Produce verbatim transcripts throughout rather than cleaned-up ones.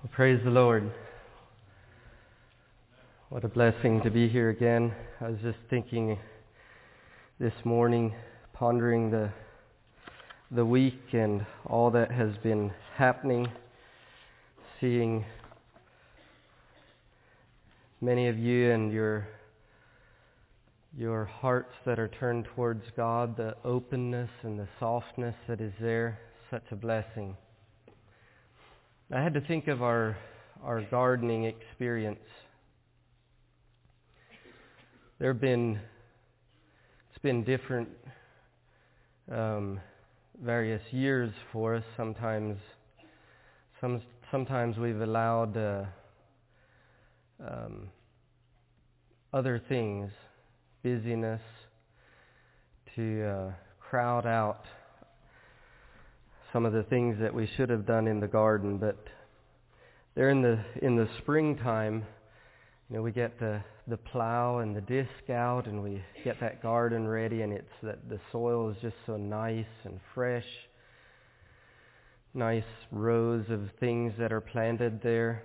Well, praise the Lord. What a blessing to be here again. I was just thinking this morning, pondering the the week and all that has been happening, seeing many of you and your your hearts that are turned towards God, the openness and the softness that is there, such a blessing. I had to think of our our gardening experience. There have been, it's been different um, various years for us. Sometimes, some sometimes we've allowed uh, um, other things, busyness, to uh, crowd out some of the things that we should have done in the garden. But there in the in the springtime, you know, we get the the plow and the disc out, and we get that garden ready, and it's that the soil is just so nice and fresh. Nice rows of things that are planted there.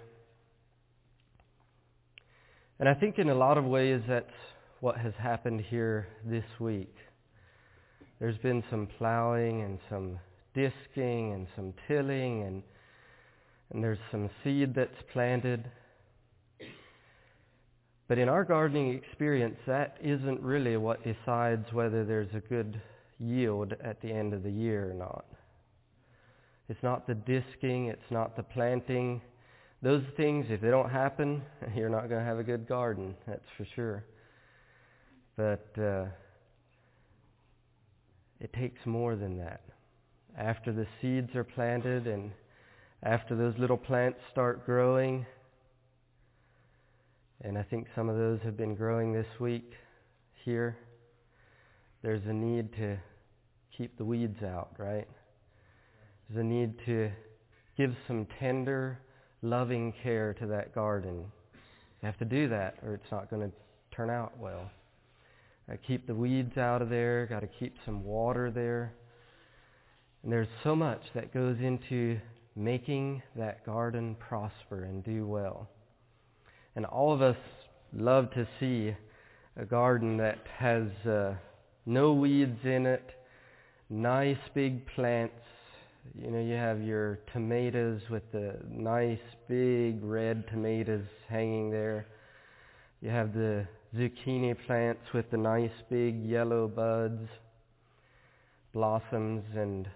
And I think in a lot of ways that's what has happened here this week. There's been some plowing and some disking and some tilling, and and there's some seed that's planted. But in our gardening experience, that isn't really what decides whether there's a good yield at the end of the year or not. It's not the disking, it's not the planting. Those things, if they don't happen, you're not going to have a good garden, that's for sure. But uh, it takes more than that. After the seeds are planted and after those little plants start growing, and I think some of those have been growing this week here, there's a need to keep the weeds out, right? There's a need to give some tender, loving care to that garden. You have to do that or it's not going to turn out well. Got to keep the weeds out of there, got to keep some water there. And there's so much that goes into making that garden prosper and do well. And all of us love to see a garden that has uh, no weeds in it, nice big plants. You know, you have your tomatoes with the nice big red tomatoes hanging there. You have the zucchini plants with the nice big yellow buds, blossoms, and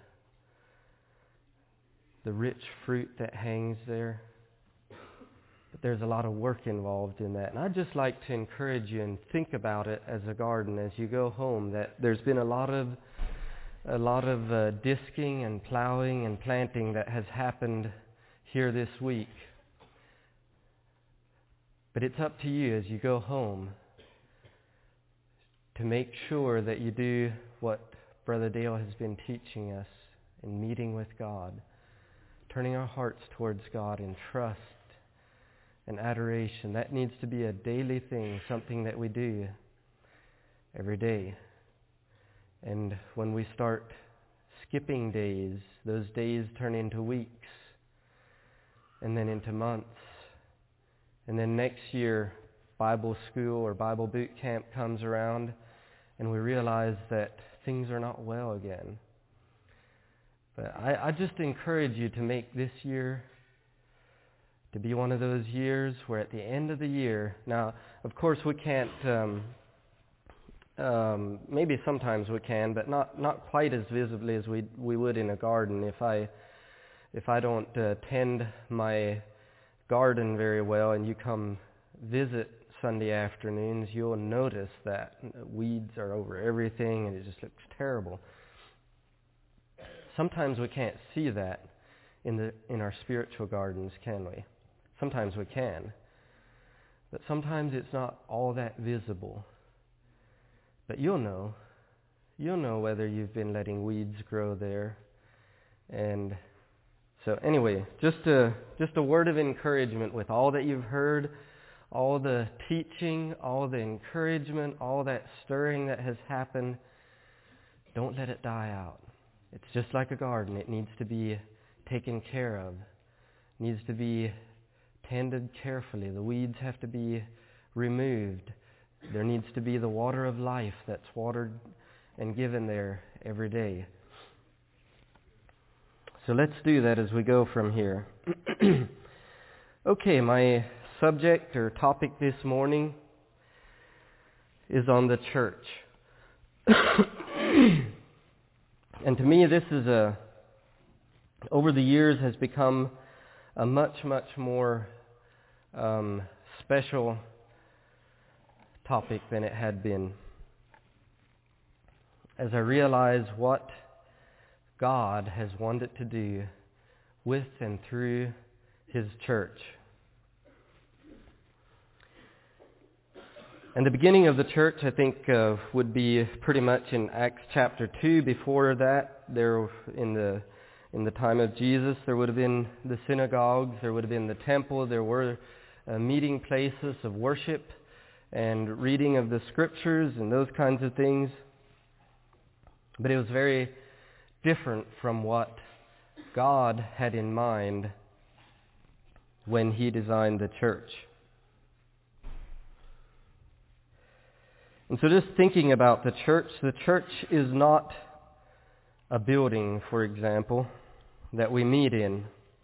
the rich fruit that hangs there. But there's a lot of work involved in that. And I'd just like to encourage you and think about it as a garden as you go home, that there's been a lot of a lot of uh, disking and plowing and planting that has happened here this week. But it's up to you as you go home to make sure that you do what Brother Dale has been teaching us in meeting with God, turning our hearts towards God in trust and adoration. That needs to be a daily thing, something that we do every day. And when we start skipping days, those days turn into weeks and then into months. And then next year, Bible school or Bible boot camp comes around and we realize that things are not well again. But I, I just encourage you to make this year to be one of those years where at the end of the year, now, of course, we can't, um, um, maybe sometimes we can, but not, not quite as visibly as we we would in a garden. If I if I don't uh, tend my garden very well and you come visit Sunday afternoons, you'll notice that weeds are over everything and it just looks terrible. Sometimes we can't see that in the in our spiritual gardens, can we? Sometimes we can. But sometimes it's not all that visible. But you'll know. You'll know whether you've been letting weeds grow there. And so anyway, just a, just a word of encouragement with all that you've heard, all the teaching, all the encouragement, all that stirring that has happened. Don't let it die out. It's just like a garden. It needs to be taken care of. It needs to be tended carefully. The weeds have to be removed. There needs to be the water of life that's watered and given there every day. So let's do that as we go from here. Okay, my subject or topic this morning is on the church. And to me, this is a, over the years, has become a much, much more um, special topic than it had been. As I realize what God has wanted to do with and through His church. And the beginning of the church, I think, uh, would be pretty much in Acts chapter two. Before that, there in the in the time of Jesus, there would have been the synagogues, there would have been the temple, there were uh, meeting places of worship and reading of the scriptures and those kinds of things. But it was very different from what God had in mind when He designed the church. And so just thinking about the church, the church is not a building, for example, that we meet in.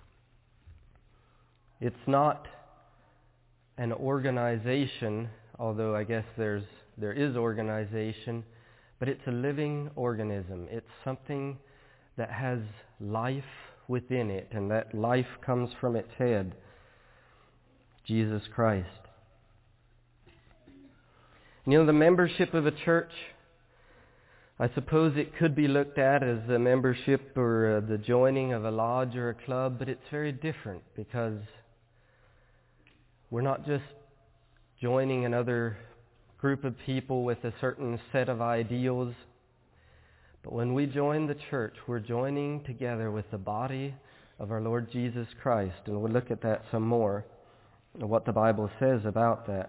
It's not an organization, although I guess there's there is organization, but it's a living organism. It's something that has life within it, and that life comes from its head, Jesus Christ. You know, the membership of a church, I suppose it could be looked at as the membership or uh, the joining of a lodge or a club, but it's very different because we're not just joining another group of people with a certain set of ideals, but when we join the church, we're joining together with the body of our Lord Jesus Christ, and we'll look at that some more, and what the Bible says about that.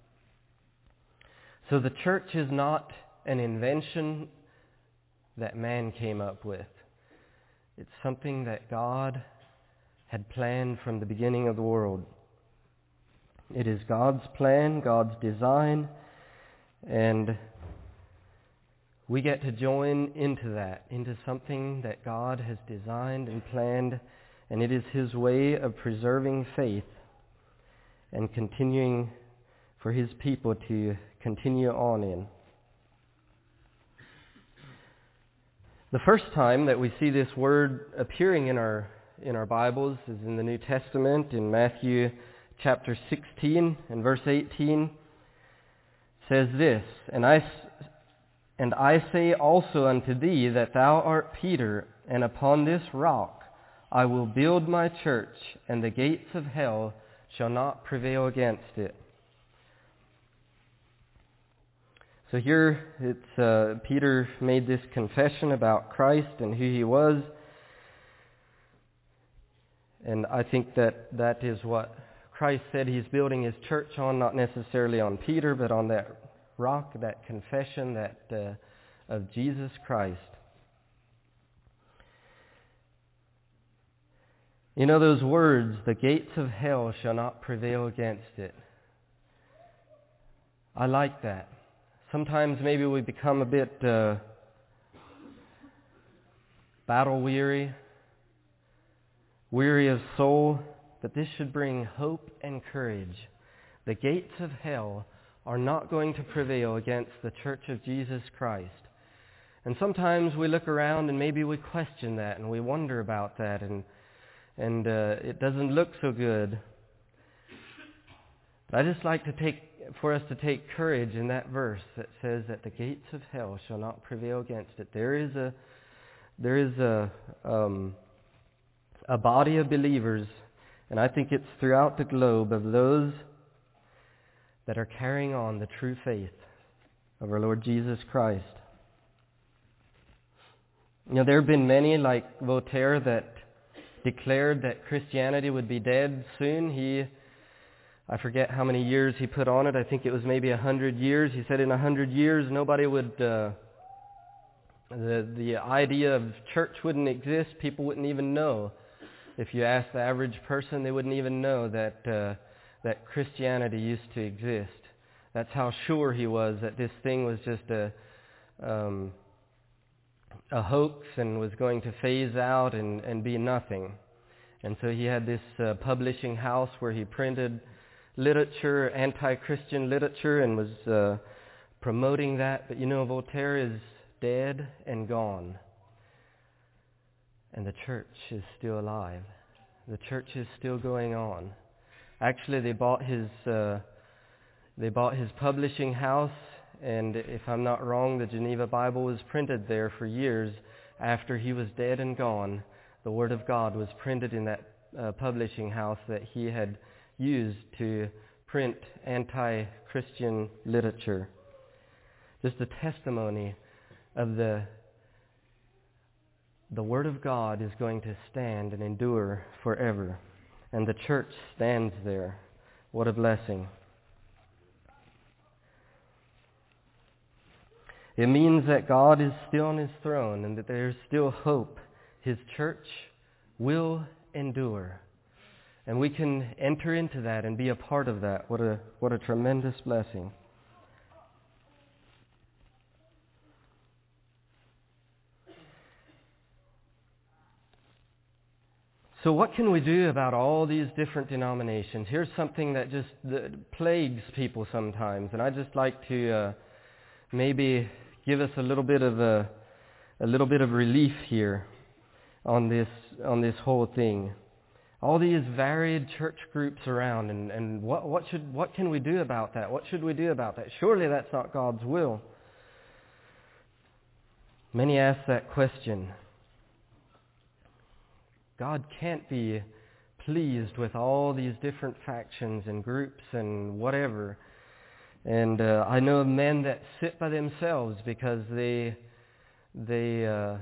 So the church is not an invention that man came up with. It's something that God had planned from the beginning of the world. It is God's plan, God's design, and we get to join into that, into something that God has designed and planned, and it is His way of preserving faith and continuing for His people to continue on in. The first time that we see this word appearing in our in our Bibles is in the New Testament, in Matthew chapter sixteen and verse eighteen. Says this, and I and I say also unto thee that thou art Peter, and upon this rock I will build my church, and the gates of hell shall not prevail against it. So here it's uh, Peter made this confession about Christ and who He was. And I think that that is what Christ said He's building His church on, not necessarily on Peter, but on that rock, that confession that uh, of Jesus Christ. You know those words, the gates of hell shall not prevail against it. I like that. Sometimes maybe we become a bit uh, battle weary, weary of soul, but this should bring hope and courage. The gates of hell are not going to prevail against the church of Jesus Christ. And sometimes we look around and maybe we question that and we wonder about that, and and uh, it doesn't look so good. But I just like to take for us to take courage in that verse that says that the gates of hell shall not prevail against it. There is a there is a um, a body of believers, and I think it's throughout the globe, of those that are carrying on the true faith of our Lord Jesus Christ. You know, there have been many like Voltaire that declared that Christianity would be dead soon. He I forget how many years he put on it. I think it was maybe a hundred years. He said in a hundred years nobody would, uh, the the idea of church wouldn't exist. People wouldn't even know If you ask the average person, they wouldn't even know that uh, that Christianity used to exist. That's how sure he was that this thing was just a um, a hoax and was going to phase out and, and be nothing. And so he had this uh, publishing house where he printed literature, anti-Christian literature, and was uh, promoting that. But you know, Voltaire is dead and gone. And the church is still alive. The church is still going on. Actually, they bought his uh, they bought his publishing house, and if I'm not wrong, the Geneva Bible was printed there for years after he was dead and gone. The Word of God was printed in that uh, publishing house that he had used to print anti-Christian literature. Just a testimony of the the Word of God is going to stand and endure forever. And the church stands there. What a blessing. It means that God is still on His throne and that there is still hope. His church will endure. And we can enter into that and be a part of that. What a what a tremendous blessing. So what can we do about all these different denominations? Here's something that just that plagues people sometimes, and I'd just like to uh, maybe give us a little bit of a, a little bit of relief here on this on this whole thing. All these varied church groups around, and, and what what should what can we do about that? What should we do about that? Surely that's not God's will. Many ask that question. God can't be pleased with all these different factions and groups and whatever. And uh, I know of men that sit by themselves because they they uh,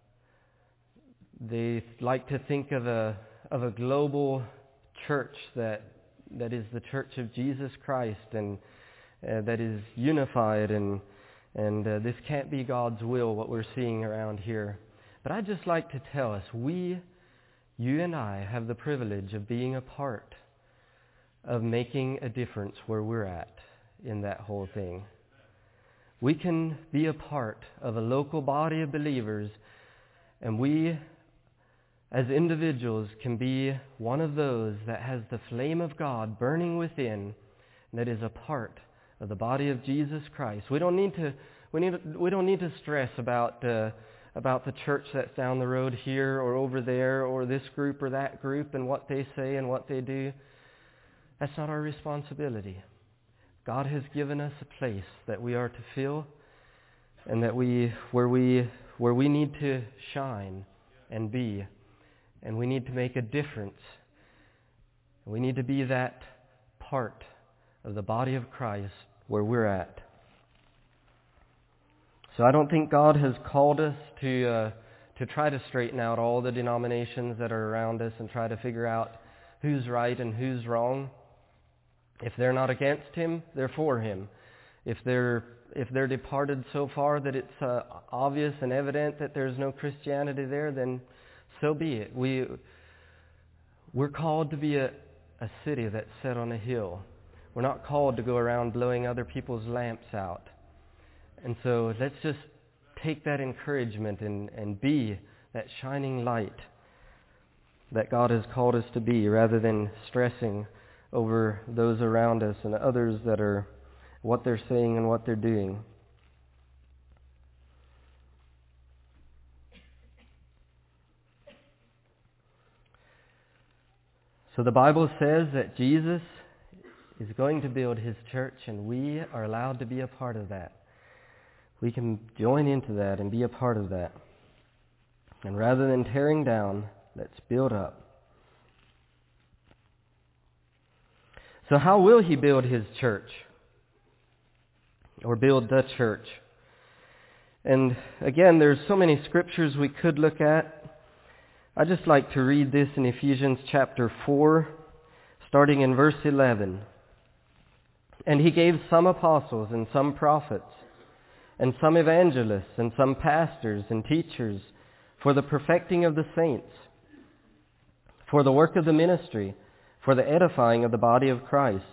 they like to think of a of a global church that that is the Church of Jesus Christ and uh, that is unified, and and uh, this can't be God's will, what we're seeing around here. But I'd just like to tell us, we You and I have the privilege of being a part of making a difference where we're at in that whole thing. We can be a part of a local body of believers, and we as individuals can be one of those that has the flame of God burning within, that is a part of the body of Jesus Christ. We don't need to we need we don't need to stress about uh, about the church that's down the road here or over there or this group or that group and what they say and what they do. That's not our responsibility. God has given us a place that we are to fill, and that we where we where we need to shine and be, and we need to make a difference. We need to be that part of the body of Christ where we're at. So I don't think God has called us to uh, to try to straighten out all the denominations that are around us and try to figure out who's right and who's wrong. If they're not against Him, they're for Him. If they're if they're departed so far that it's uh, obvious and evident that there's no Christianity there, then so be it. We we're called to be a, a city that's set on a hill. We're not called to go around blowing other people's lamps out. And so let's just take that encouragement and, and be that shining light that God has called us to be, rather than stressing over those around us and others that are what they're saying and what they're doing. So the Bible says that Jesus is going to build His church, and we are allowed to be a part of that. We can join into that and be a part of that. And rather than tearing down, let's build up. So how will He build His church? Or build the church? And again, there's so many scriptures we could look at. I'd just like to read this in Ephesians chapter four, starting in verse eleven. And He gave some apostles and some prophets, and some evangelists, and some pastors and teachers, for the perfecting of the saints, for the work of the ministry, for the edifying of the body of Christ,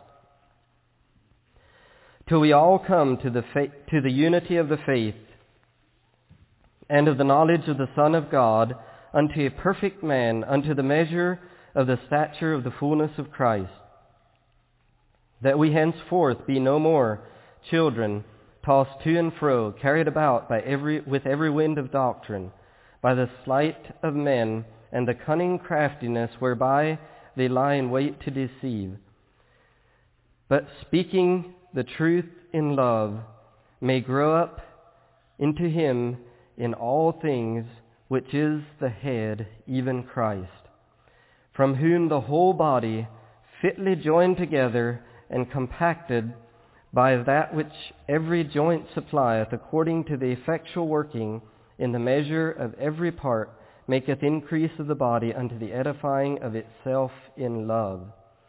till we all come to the fa- to the unity of the faith and of the knowledge of the Son of God, unto a perfect man, unto the measure of the stature of the fullness of Christ, that we henceforth be no more children, tossed to and fro, carried about by every with every wind of doctrine, by the sleight of men and the cunning craftiness whereby they lie in wait to deceive. But speaking the truth in love, may grow up into him in all things, which is the head, even Christ, from whom the whole body, fitly joined together and compacted by that which every joint supplieth, according to the effectual working in the measure of every part, maketh increase of the body unto the edifying of itself in love.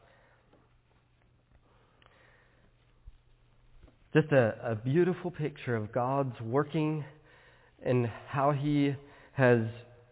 Just a, a beautiful picture of God's working and how he has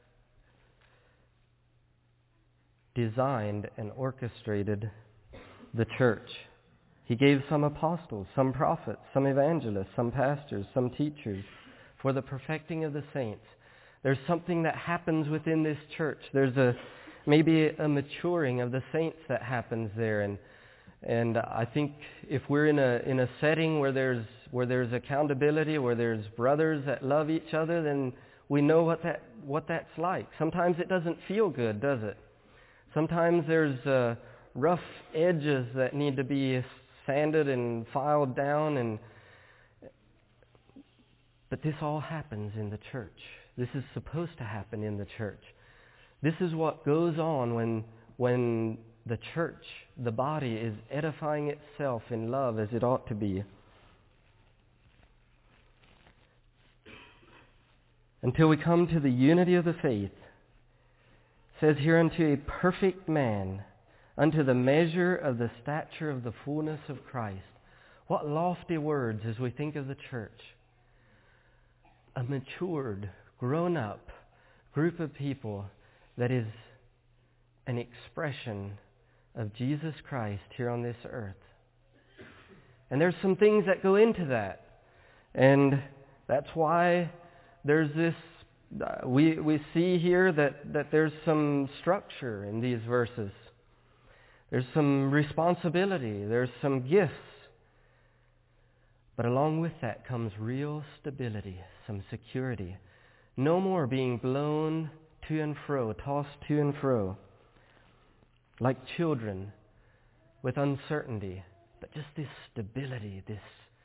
designed and orchestrated the church. He gave some apostles, some prophets, some evangelists, some pastors, some teachers for the perfecting of the saints. There's something that happens within this church. There's a maybe a maturing of the saints that happens there, and and I think if we're in a in a setting where there's where there's accountability, where there's brothers that love each other, then we know what that what that's like. Sometimes it doesn't feel good, does it? Sometimes there's uh, rough edges that need to be sanded and filed down, and but this all happens in the church. This is supposed to happen in the church. This is what goes on when when the church, the body, is edifying itself in love as it ought to be. Until we come to the unity of the faith. It says here, unto a perfect man, unto the measure of the stature of the fullness of Christ. What lofty words as we think of the church. A matured, grown-up group of people that is an expression of Jesus Christ here on this earth. And there's some things that go into that. And that's why there's this, uh, we, we see here that, that there's some structure in these verses. There's some responsibility. There's some gifts. But along with that comes real stability, some security. No more being blown to and fro, tossed to and fro, like children with uncertainty, but just this stability, this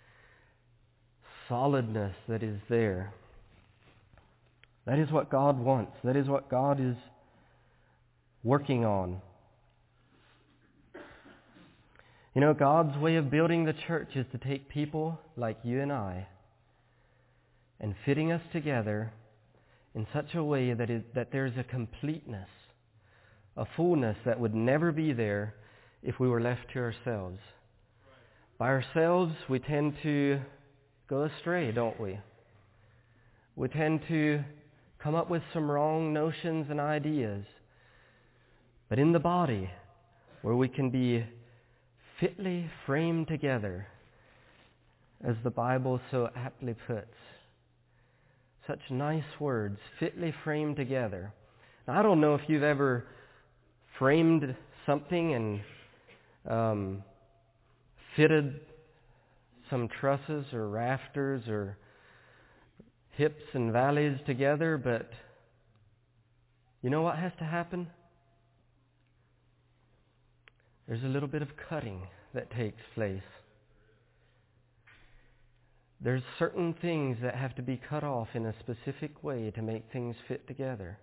solidness that is there. That is what God wants. That is what God is working on. You know, God's way of building the church is to take people like you and I and fitting us together in such a way that it, that there's a completeness, a fullness that would never be there if we were left to ourselves. By ourselves, we tend to go astray, don't we? We tend to come up with some wrong notions and ideas. But in the body, where we can be fitly framed together, as the Bible so aptly puts, such nice words, fitly framed together. Now, I don't know if you've ever framed something and um, fitted some trusses or rafters or hips and valleys together, but you know what has to happen? There's a little bit of cutting that takes place. There's certain things that have to be cut off in a specific way to make things fit together.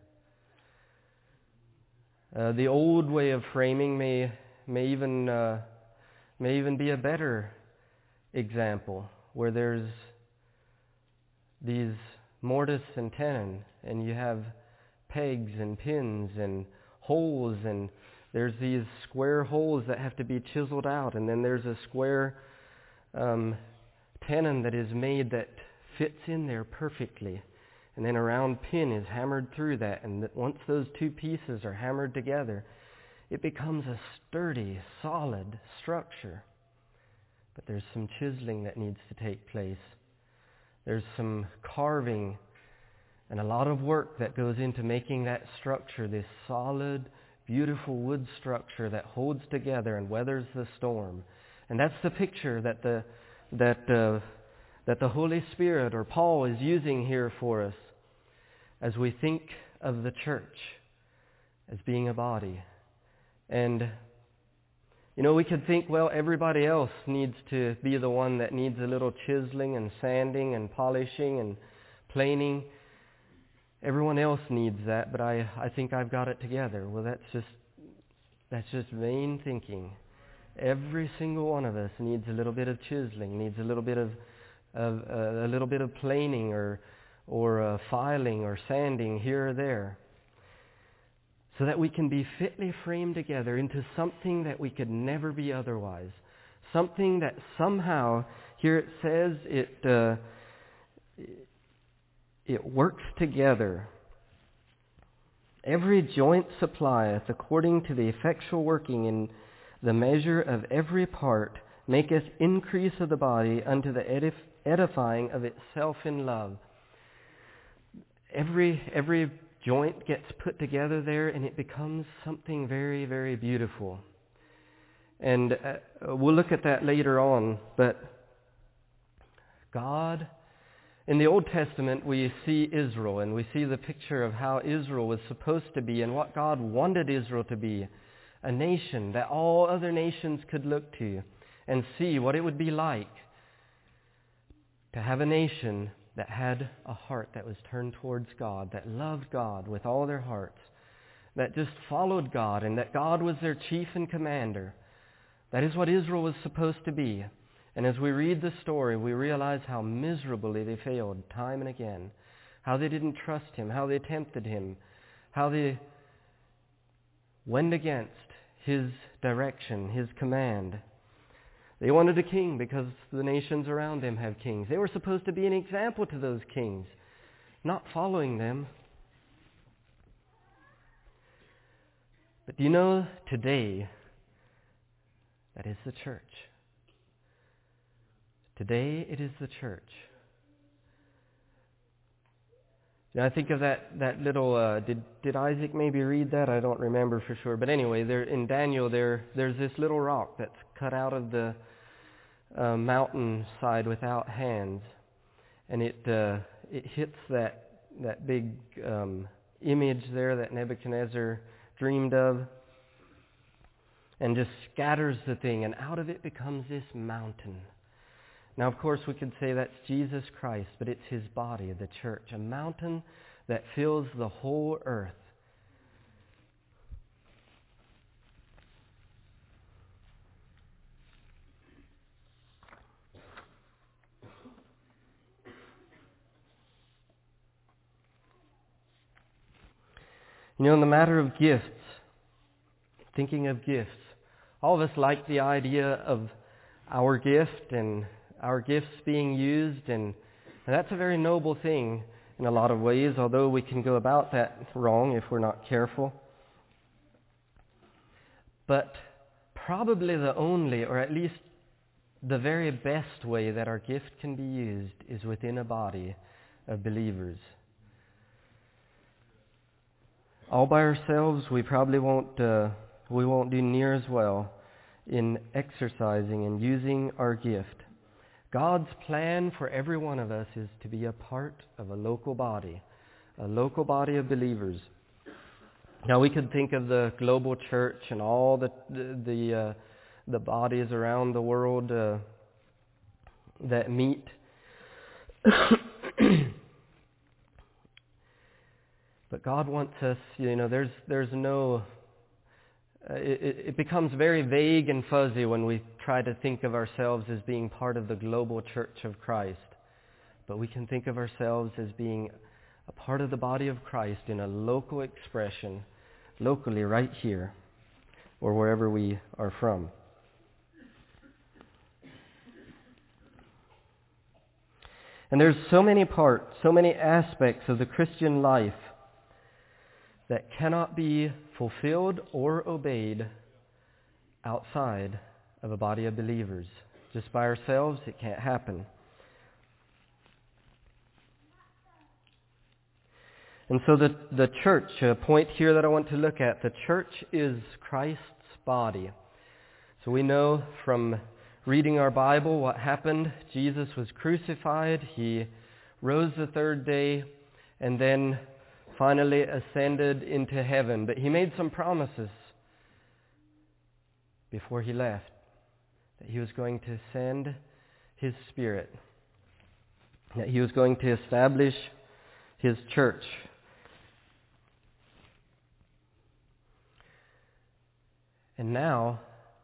Uh, the old way of framing may may even uh, may even be a better example, where there's these mortise and tenon, and you have pegs and pins and holes, and there's these square holes that have to be chiseled out, and then there's a square um, tenon that is made that fits in there perfectly. and then a round pin is hammered through that, and that once those two pieces are hammered together, it becomes a sturdy, solid structure. But there's some chiseling that needs to take place. There's some carving and a lot of work that goes into making that structure this solid, beautiful wood structure that holds together and weathers the storm. And that's the picture that the that uh, that the Holy Spirit or Paul is using here for us as we think of the church as being a body. And you know, we could think, well, everybody else needs to be the one that needs a little chiseling and sanding and polishing and planing. Everyone else needs that, but I, I think I've got it together. Well, that's just that's just vain thinking. Every single one of us needs a little bit of chiseling, needs a little bit of, of uh, a little bit of planing or or uh, filing or sanding here or there, so that we can be fitly framed together into something that we could never be otherwise. Something that somehow, here it says, it uh, it works together. Every joint supplieth according to the effectual working in the measure of every part, maketh increase of the body unto the edif- edifying of itself in love. Every every joint gets put together there, and it becomes something very, very beautiful. And uh, we'll look at that later on, but God, in the Old Testament, we see Israel, and we see the picture of how Israel was supposed to be and what God wanted Israel to be, a nation that all other nations could look to and see what it would be like to have a nation that had a heart that was turned towards God, that loved God with all their hearts, that just followed God, and that God was their chief and commander. That is what Israel was supposed to be. And as we read the story, we realize how miserably they failed time and again, how they didn't trust Him, how they tempted Him, how they went against His direction, His command. They wanted a king because the nations around them have kings. They were supposed to be an example to those kings, not following them. But do you know, today, that is the church. Today it is the church. You know, I think of that, that little, uh, did, did Isaac maybe read that? I don't remember for sure. But anyway, there in Daniel, there there's this little rock that's cut out of the uh, mountain side without hands. And it uh, it hits that, that big um, image there that Nebuchadnezzar dreamed of, and just scatters the thing, and out of it becomes this mountain. Now, of course, we could say that's Jesus Christ, but it's His body, the church, a mountain that fills the whole earth. You know, in the matter of gifts, thinking of gifts, all of us like the idea of our gift and our gifts being used, and, and that's a very noble thing in a lot of ways, although we can go about that wrong if we're not careful. But probably the only, or at least the very best way that our gift can be used is within a body of believers. All by ourselves, we probably won't uh, we won't do near as well in exercising and using our gift. God's plan for every one of us is to be a part of a local body, a local body of believers. Now, we could think of the global church and all the the the, uh, the bodies around the world uh, that meet. But God wants us, you know, there's there's no, uh, it, it becomes very vague and fuzzy when we try to think of ourselves as being part of the global church of Christ. But we can think of ourselves as being a part of the body of Christ in a local expression, locally right here, or wherever we are from. And there's so many parts, so many aspects of the Christian life that cannot be fulfilled or obeyed outside of a body of believers. Just by ourselves, it can't happen. And so the, the church, a point here that I want to look at, the church is Christ's body. So we know from reading our Bible what happened. Jesus was crucified, he rose the third day, and then finally ascended into heaven. But he made some promises before he left, that he was going to send his Spirit, that he was going to establish his church. And now,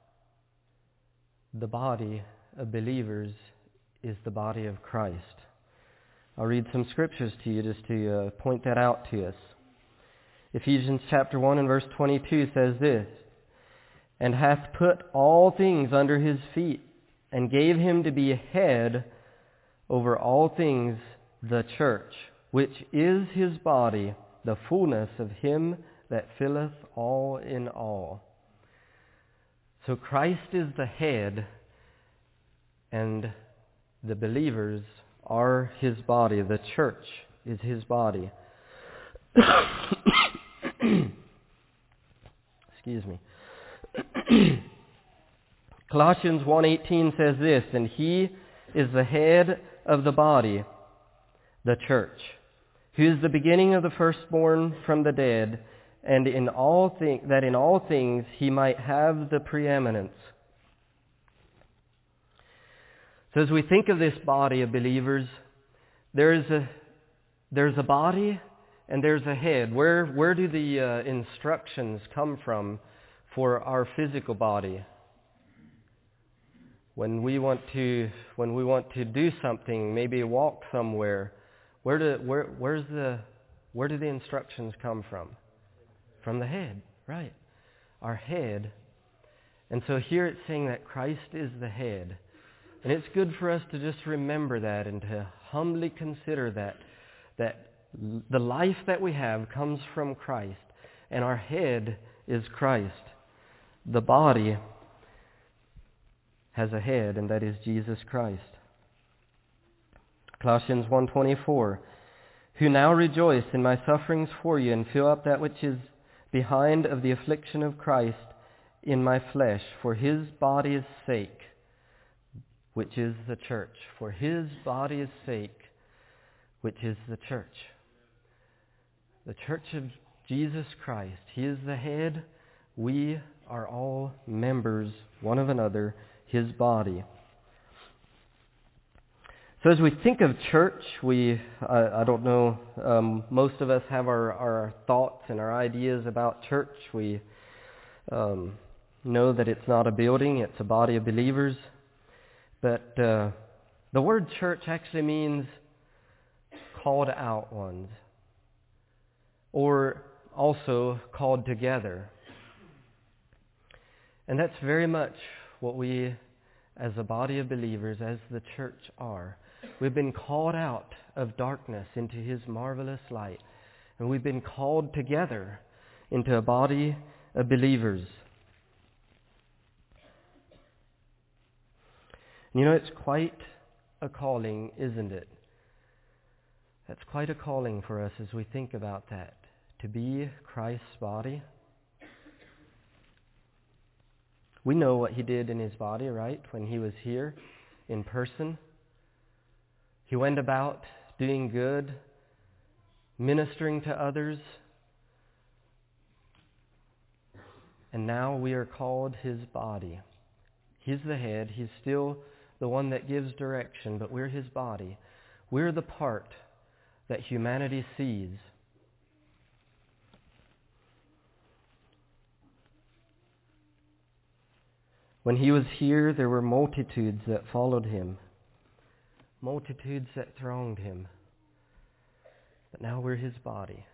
the body of believers is the body of Christ. I'll read some scriptures to you just to uh, point that out to us. Ephesians chapter one and verse twenty-two says this, "And hath put all things under his feet, and gave him to be head over all things, the church, which is his body, the fullness of him that filleth all in all." So Christ is the head, and the believers are his body. The church is his body. Excuse me. Colossians one eighteen says this, "And he is the head of the body, the church, who is the beginning of the firstborn from the dead, and in all thing, that in all things he might have the preeminence." So as we think of this body of believers, there is a there's a body and there's a head. Where where do the uh, instructions come from for our physical body? When we want to when we want to do something, maybe walk somewhere, where do where where's the where do the instructions come from? From the head, right? Our head. And so here it's saying that Christ is the head. And it's good for us to just remember that and to humbly consider that, that the life that we have comes from Christ. And our head is Christ. The body has a head, and that is Jesus Christ. Colossians one twenty-four, "Who now rejoice in my sufferings for you, and fill up that which is behind of the affliction of Christ in my flesh, for his body's sake," which is the church. For his body's sake, which is the church. The church of Jesus Christ. He is the head. We are all members, one of another, his body. So as we think of church, we, uh, I don't know, um, most of us have our, our thoughts and our ideas about church. We um, know that it's not a building, it's a body of believers. But uh, the word church actually means called out ones, or also called together. And that's very much what we, as a body of believers, as the church are. We've been called out of darkness into his marvelous light. And we've been called together into a body of believers. And you know, it's quite a calling, isn't it? That's quite a calling for us as we think about that. To be Christ's body. We know what he did in his body, right? When he was here in person. He went about doing good, ministering to others. And now we are called his body. He's the head. He's still the one that gives direction, but we're his body. We're the part that humanity sees. When he was here, there were multitudes that followed him. Multitudes that thronged him. But now we're his body.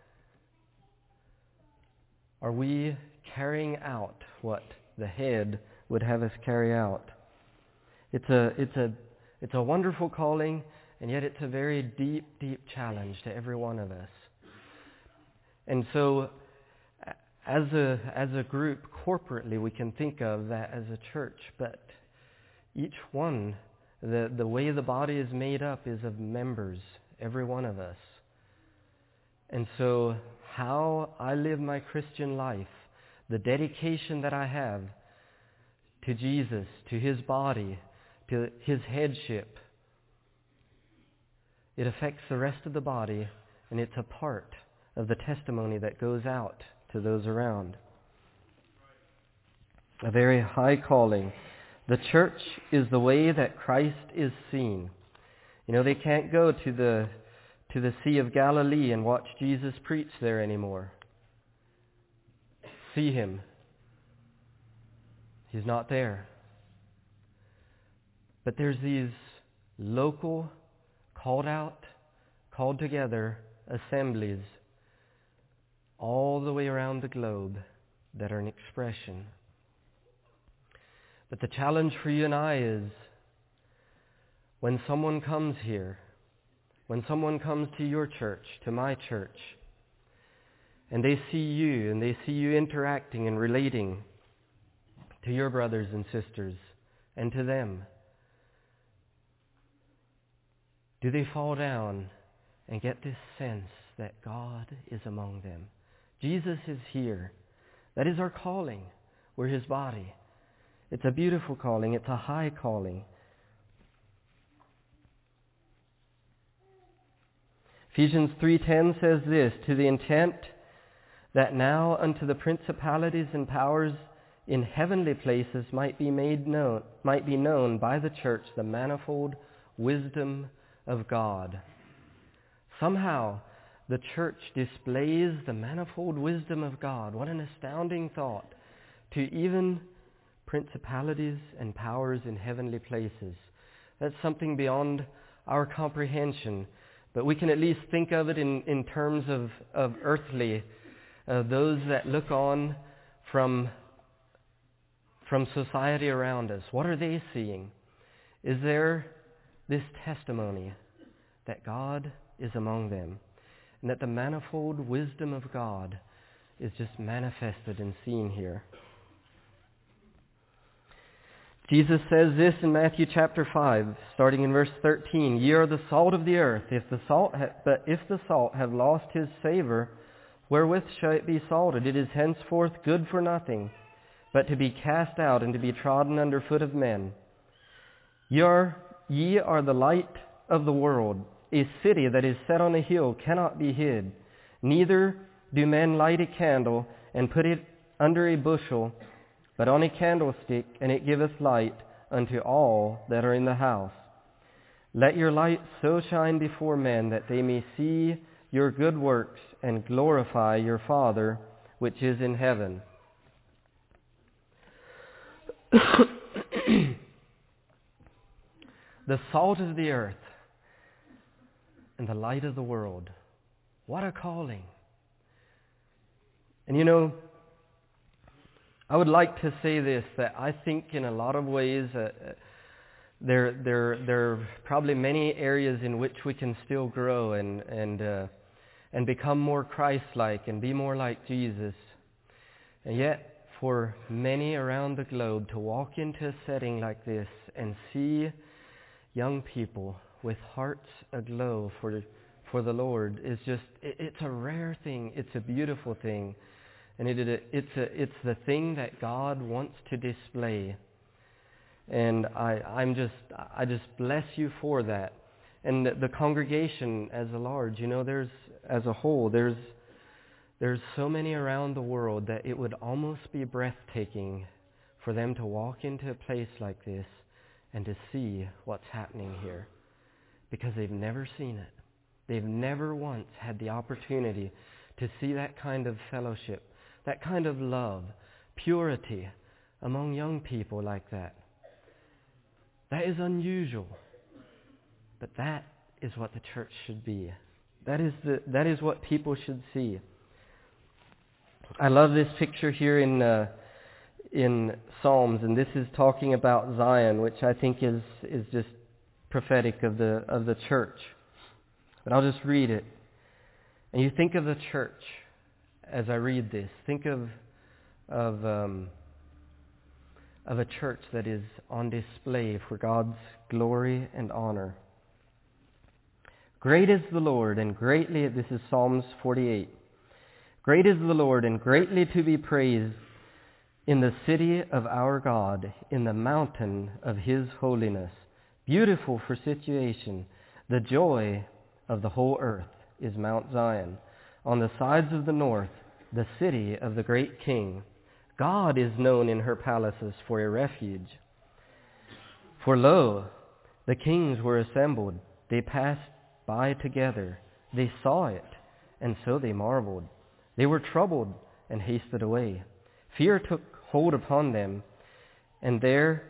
Are we carrying out what the head would have us carry out? It's a it's a it's a wonderful calling, And yet it's a very deep, deep challenge to every one of us. And so as a as a group, corporately, we can think of that as a church, but each one, the, the way the body is made up is of members, every one of us. And so how I live my Christian life, the dedication that I have to Jesus, to His body, to His headship, it affects the rest of the body, and it's a part of the testimony that goes out to those around. A very high calling. The church is the way that Christ is seen. You know, they can't go to the to the Sea of Galilee and watch Jesus preach there anymore. See Him. He's not there. But there's these local, called out, called together assemblies all the way around the globe that are an expression. But the challenge for you and I is, when someone comes here, when someone comes to your church, to my church, and they see you, and they see you interacting and relating to your brothers and sisters, and to them, do they fall down and get this sense that God is among them? Jesus is here. That is our calling. We're His body. It's a beautiful calling. It's a high calling. Ephesians three ten says this, to the intent that now unto the principalities and powers in heavenly places might be made known, might be known by the church the manifold wisdom of God. Somehow the church displays the manifold wisdom of God. What an astounding thought. To even principalities and powers in heavenly places. That's something beyond our comprehension. But we can at least think of it in, in terms of, of earthly, uh, those that look on from, from society around us. What are they seeing? Is there this testimony that God is among them, and that the manifold wisdom of God is just manifested and seen here? Jesus says this in Matthew chapter five, starting in verse thirteen, ye are the salt of the earth. If the salt ha- but if the salt have lost his savor, wherewith shall it be salted? It is henceforth good for nothing, but to be cast out and to be trodden under foot of men. Ye are, ye are the light of the world. A city that is set on a hill cannot be hid. Neither do men light a candle and put it under a bushel, but on a candlestick, and it giveth light unto all that are in the house. Let your light so shine before men that they may see your good works and glorify your Father which is in heaven. The salt of the earth and the light of the world. What a calling. And you know, I would like to say this, that I think in a lot of ways uh, there, there, there are probably many areas in which we can still grow and and uh, and become more Christ-like and be more like Jesus. And yet, for many around the globe to walk into a setting like this and see young people with hearts aglow for for the Lord is just, it, it's a rare thing. It's a beautiful thing. And it, it, it's a, it's the thing that God wants to display. And I, I'm just, I just bless you for that. And the, the congregation as a large, you know, there's, as a whole, there's, there's so many around the world that it would almost be breathtaking for them to walk into a place like this and to see what's happening here. Because they've never seen it. They've never once had the opportunity to see that kind of fellowship, that kind of love, purity among young people like that. That is unusual. But that is what the church should be. That is the that is what people should see. I love this picture here in uh, in Psalms, and this is talking about Zion, which I think is is just prophetic of the of the church. But I'll just read it. And you think of the church as I read this. Think of of um, of a church that is on display for God's glory and honor. Great is the Lord, and greatly, this is Psalms forty-eight. Great is the Lord, and greatly to be praised in the city of our God, in the mountain of His holiness. Beautiful for situation, the joy of the whole earth is Mount Zion. On the sides of the north, the city of the great King. God is known in her palaces for a refuge. For lo, the kings were assembled. They passed by together. They saw it, and so they marveled. They were troubled and hasted away. Fear took hold upon them, and there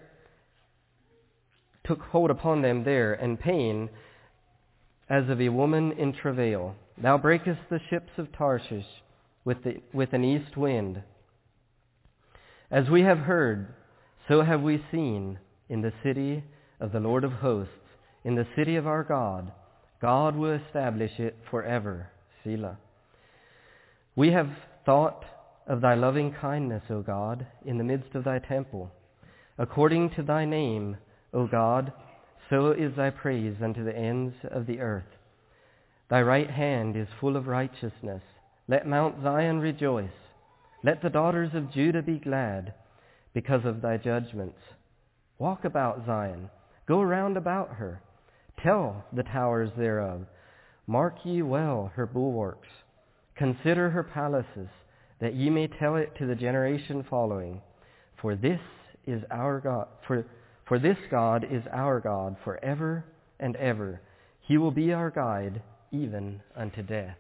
took hold upon them there, and pain as of a woman in travail. Thou breakest the ships of Tarshish with the, with an east wind. As we have heard, so have we seen in the city of the Lord of hosts, in the city of our God. God will establish it forever. Selah. We have thought of thy loving kindness, O God, in the midst of thy temple. According to thy name, O God, so is thy praise unto the ends of the earth. Thy right hand is full of righteousness. Let Mount Zion rejoice. Let the daughters of Judah be glad because of thy judgments. Walk about Zion. Go round about her. Tell the towers thereof. Mark ye well her bulwarks. Consider her palaces, that ye may tell it to the generation following. For this is our God. For, for this God is our God forever and ever. He will be our guide even unto death.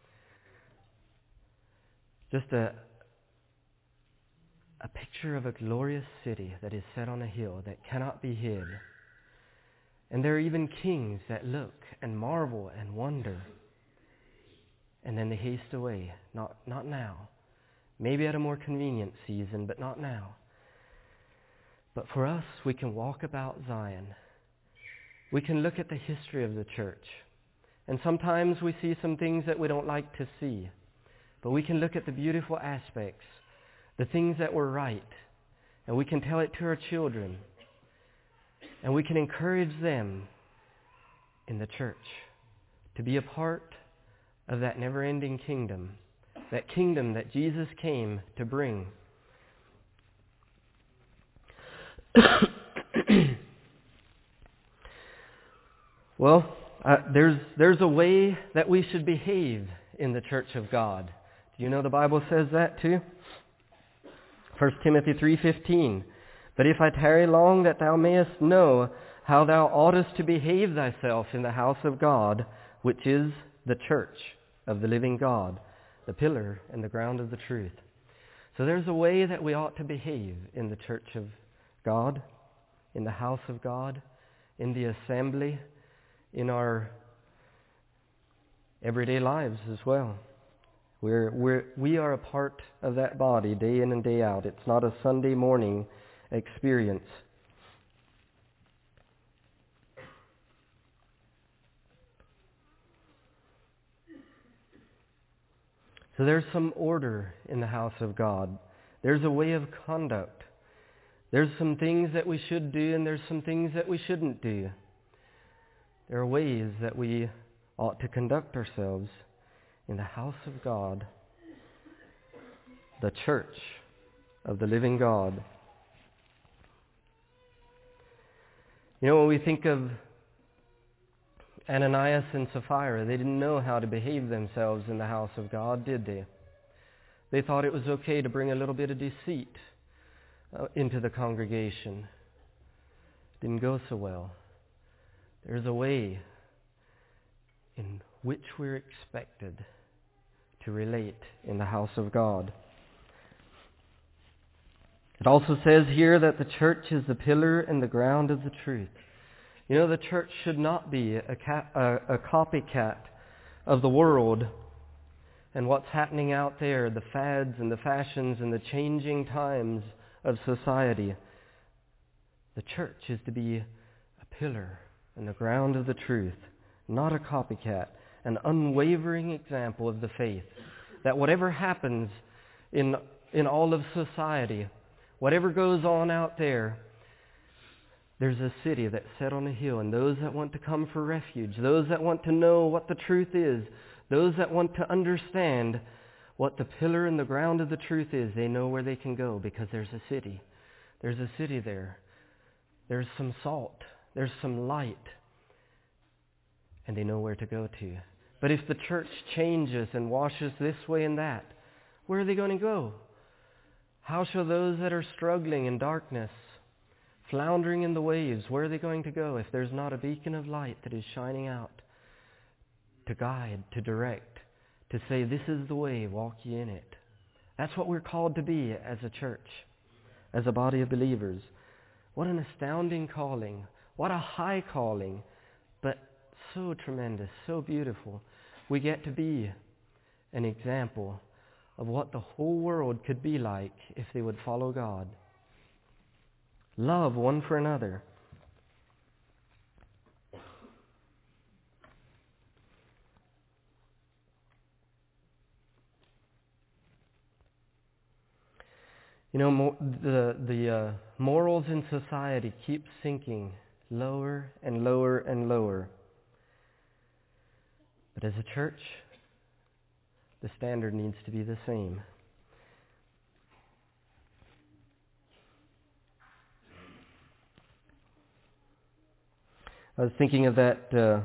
Just a a picture of a glorious city that is set on a hill that cannot be hid. And there are even kings that look and marvel and wonder. And then they haste away. Not, not now. Maybe at a more convenient season, but not now. But for us, we can walk about Zion. We can look at the history of the church. And sometimes we see some things that we don't like to see. But we can look at the beautiful aspects, the things that were right, and we can tell it to our children. And we can encourage them in the church to be a part of that never-ending kingdom, that kingdom that Jesus came to bring. Well, uh, there's there's a way that we should behave in the church of God. Do you know the Bible says that too? First Timothy three fifteen. But if I tarry long, that thou mayest know how thou oughtest to behave thyself in the house of God, which is the church of the living God, the pillar and the ground of the truth. So there's a way that we ought to behave in the church of God, in the house of God, in the assembly, in our everyday lives as well. We're, we're, we are a part of that body day in and day out. It's not a Sunday morning experience. So there's some order in the house of God. There's a way of conduct. There's some things that we should do and there's some things that we shouldn't do. There are ways that we ought to conduct ourselves in the house of God, the church of the living God. You know, when we think of Ananias and Sapphira, they didn't know how to behave themselves in the house of God, did they? They thought it was okay to bring a little bit of deceit uh, into the congregation. Didn't go so well. There's a way in which we're expected to relate in the house of God. It also says here that the church is the pillar and the ground of the truth. You know, the church should not be a, ca- a, a copycat of the world and what's happening out there, the fads and the fashions and the changing times of society. The church is to be a pillar and the ground of the truth, not a copycat, an unwavering example of the faith. That whatever happens in in all of society, whatever goes on out there, there's a city that's set on a hill, and those that want to come for refuge, those that want to know what the truth is, those that want to understand what the pillar and the ground of the truth is, they know where they can go because there's a city. There's a city there. There's some salt. There's some light. And they know where to go to. But if the church changes and washes this way and that, where are they going to go? How shall those that are struggling in darkness, floundering in the waves, where are they going to go if there's not a beacon of light that is shining out to guide, to direct, to say, this is the way, walk ye in it? That's what we're called to be as a church, as a body of believers. What an astounding calling. What a high calling, but so tremendous, so beautiful. We get to be an example of what the whole world could be like if they would follow God. Love one for another. You know, mo- the the uh, morals in society keep sinking lower and lower and lower. But as a church, the standard needs to be the same. I was thinking of that uh,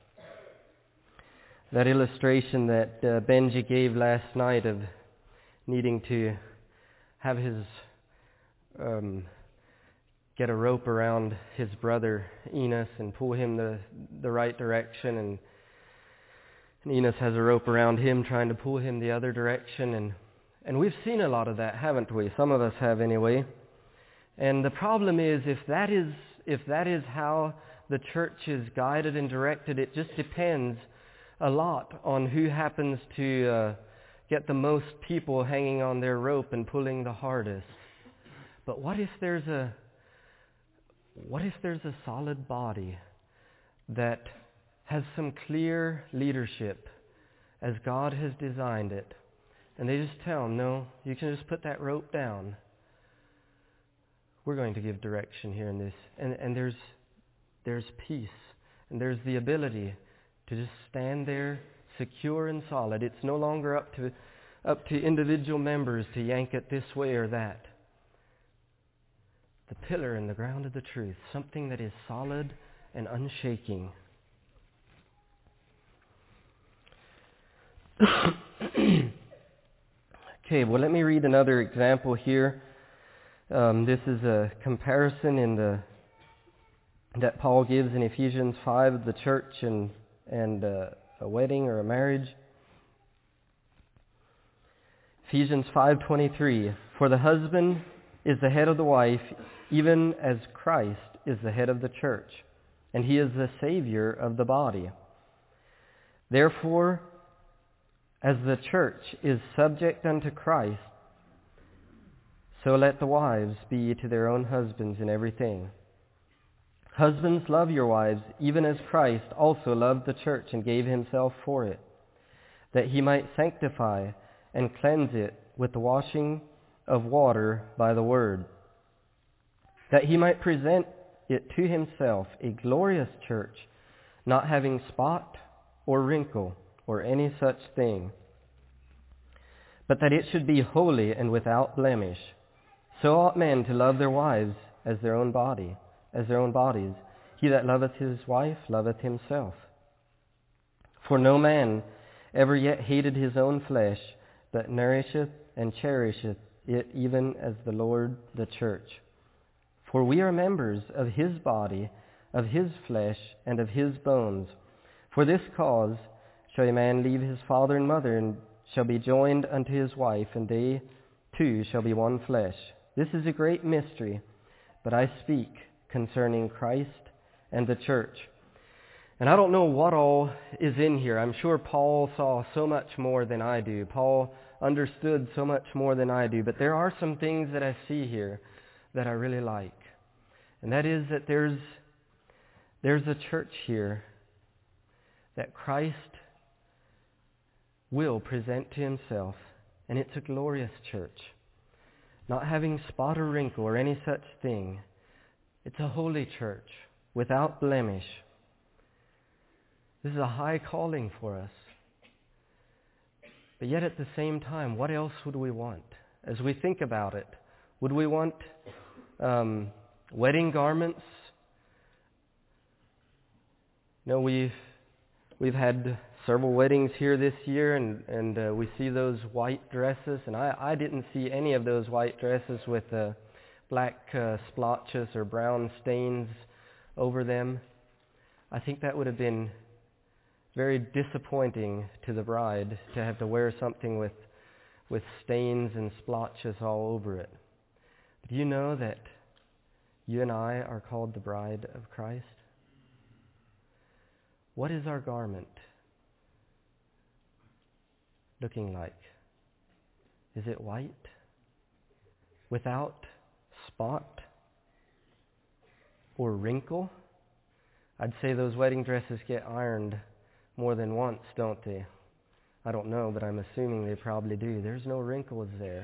that illustration that uh, Benji gave last night of needing to have his um, get a rope around his brother Enos and pull him the the right direction, and, and Enos has a rope around him trying to pull him the other direction, and and we've seen a lot of that, haven't we? Some of us have anyway. And the problem is, if that is if that is how the church is guided and directed, it just depends a lot on who happens to uh, get the most people hanging on their rope and pulling the hardest. But what if there's a what if there's a solid body that has some clear leadership as God has designed it, and they just tell them, no, you can just put that rope down. We're going to give direction here in this. And, and there's there's peace, and there's the ability to just stand there secure and solid. It's no longer up to up to individual members to yank it this way or that. The pillar and the ground of the truth, something that is solid and unshaking. Okay, well, let me read another example here. Um, this is a comparison in the that Paul gives in Ephesians five of the church and and uh, a wedding or a marriage. Ephesians five twenty-three, for the husband is the head of the wife, even as Christ is the head of the church, and he is the Savior of the body. Therefore, as the church is subject unto Christ, so let the wives be to their own husbands in everything. Husbands, love your wives, even as Christ also loved the church and gave himself for it, that he might sanctify and cleanse it with the washing of water by the word, that he might present it to himself a glorious church, not having spot or wrinkle or any such thing, but that it should be holy and without blemish. So ought men to love their wives as their own body, as their own bodies. He that loveth his wife loveth himself. For no man ever yet hated his own flesh, but nourisheth and cherisheth it, even as the Lord the church. For we are members of his body, of his flesh, and of his bones. For this cause shall a man leave his father and mother, and shall be joined unto his wife, and they two shall be one flesh. This is a great mystery, but I speak concerning Christ and the church. And I don't know what all is in here. I'm sure Paul saw so much more than I do. Paul understood so much more than I do. But there are some things that I see here that I really like. And that is that there's There's a church here that Christ will present to himself, and it's a glorious church. Not having spot or wrinkle or any such thing. It's a holy church without blemish. This is a high calling for us. But yet at the same time, what else would we want? As we think about it, would we want um, wedding garments? No, we've we've had several weddings here this year, and and uh, we see those white dresses, and I, I didn't see any of those white dresses with uh, black uh, splotches or brown stains over them. I think that would have been very disappointing to the bride to have to wear something with with stains and splotches all over it. Do you know that you and I are called the bride of Christ? What is our garment looking like? Is it white? Without spot or wrinkle? I'd say those wedding dresses get ironed more than once, don't they? I don't know, but I'm assuming they probably do. There's no wrinkles there.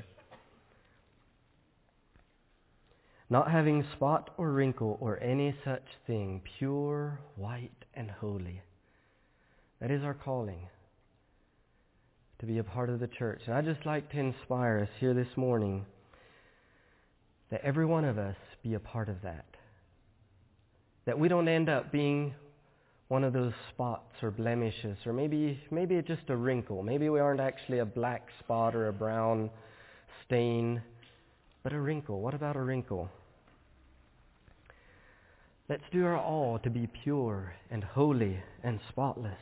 Not having spot or wrinkle or any such thing, pure, white, and holy. That is our calling, to be a part of the church. And I'd just like to inspire us here this morning that every one of us be a part of that. That we don't end up being one of those spots or blemishes, or maybe maybe just a wrinkle. Maybe we aren't actually a black spot or a brown stain, but a wrinkle. What about a wrinkle? Let's do our all to be pure and holy and spotless.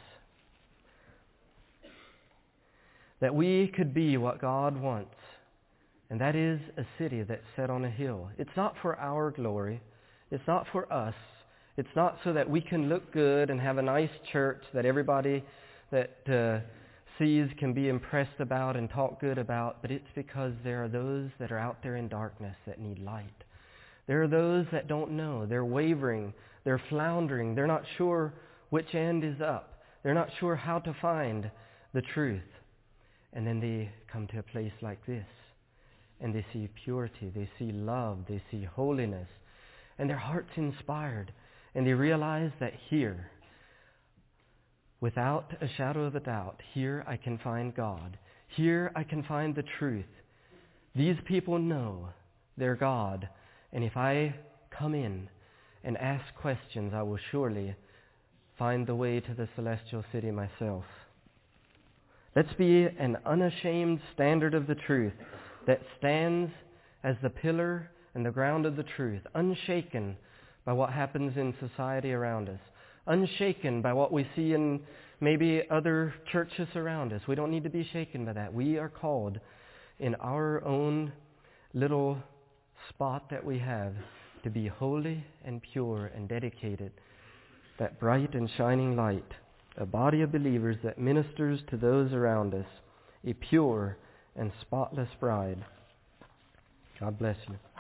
That we could be what God wants, and that is a city that's set on a hill. It's not for our glory. It's not for us. It's not so that we can look good and have a nice church that everybody that uh, sees can be impressed about and talk good about, but it's because there are those that are out there in darkness that need light. There are those that don't know. They're wavering. They're floundering. They're not sure which end is up. They're not sure how to find the truth. And then they come to a place like this, and they see purity. They see love. They see holiness. And their heart's inspired. And they realize that here, without a shadow of a doubt, here I can find God. Here I can find the truth. These people know their God. And if I come in and ask questions, I will surely find the way to the celestial city myself. Let's be an unashamed standard of the truth that stands as the pillar and the ground of the truth, unshaken by what happens in society around us, unshaken by what we see in maybe other churches around us. We don't need to be shaken by that. We are called in our own little spot that we have to be holy and pure and dedicated, that bright and shining light, a body of believers that ministers to those around us, a pure and spotless bride. God bless you.